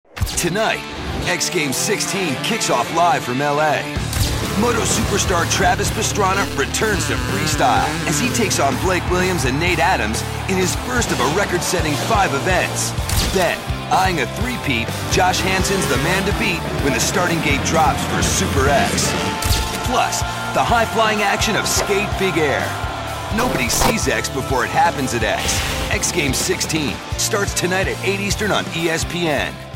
Tonight, X Games 16 kicks off live from LA. Moto superstar Travis Pastrana returns to freestyle as he takes on Blake Williams and Nate Adams in his first of a record-setting 5 events. Then, eyeing a three-peat, Josh Hansen's the man to beat when the starting gate drops for Super X. Plus, the high-flying action of Skate Big Air. Nobody sees X before it happens at X. X Games 16 starts tonight at 8 Eastern on ESPN.